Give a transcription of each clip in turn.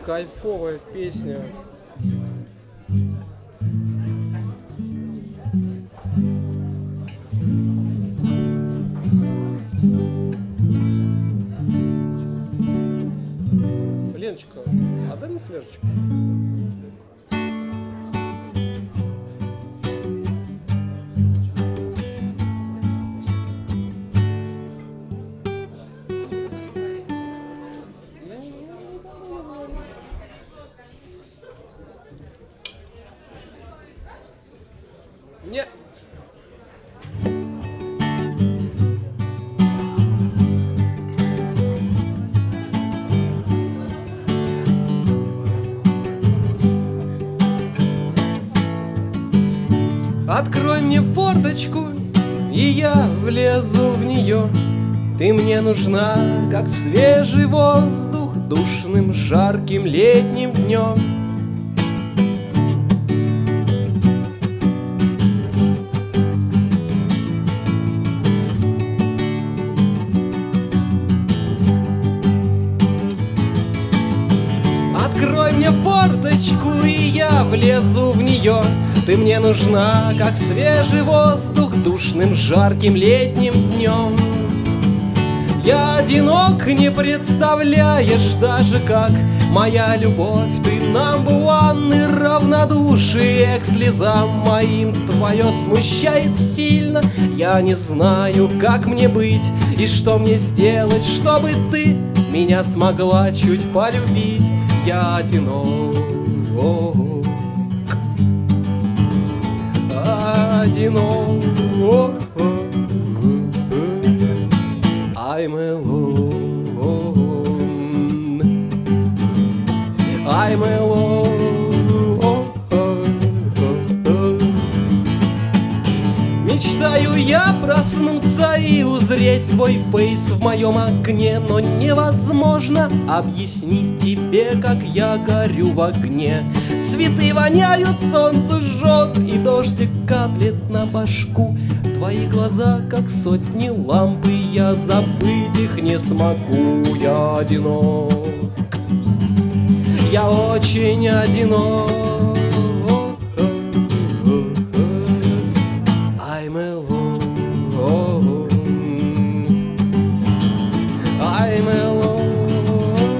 Кайфовая песня. Леночка, отдай мне флешечку. Не. Открой мне форточку, и я влезу в нее. Ты мне нужна, как свежий воздух, душным жарким летним днем. Открой мне форточку, и я влезу в нее. Ты мне нужна, как свежий воздух, душным жарким летним днем. Я одинок, не представляешь даже как моя любовь. Ты number one и равнодушие к слезам моим твое смущает сильно. Я не знаю, как мне быть и что мне сделать, чтобы ты меня смогла чуть полюбить. Я одинок, одинок. I'm alone. I'm alone. Мечтаю я проснуться и узреть твой фейс в моем окне, но невозможно объяснить тебе, как я горю в огне. Цветы воняют, солнце жжет, и дождик каплет на башку. Твои глаза, как сотни ламп, и я забыть их не смогу. Я одинок, я очень одинок. I'm alone. I'm alone.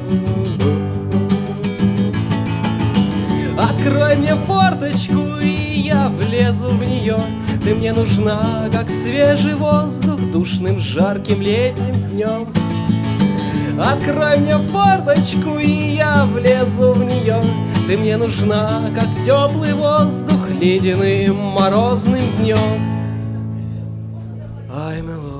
Открой мне форточку, и я влезу в нее. Ты мне нужна, как свежий воздух, душным жарким летним днем. Открой мне форточку, и я влезу в нее. Ты мне нужна, как теплый воздух, ледяным морозным днем. I'm alone.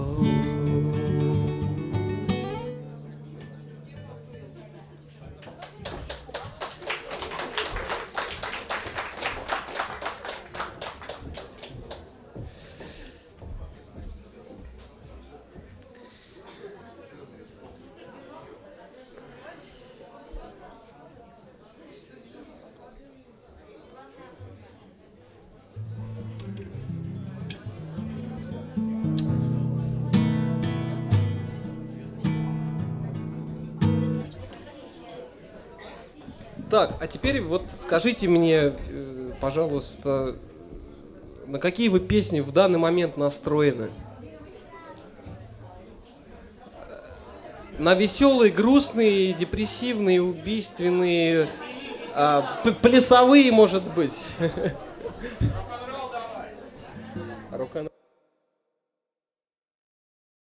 Так, а теперь вот скажите мне, пожалуйста, на какие вы песни в данный момент настроены? На веселые, грустные, депрессивные, убийственные, плясовые, может быть? Рок-н-ролл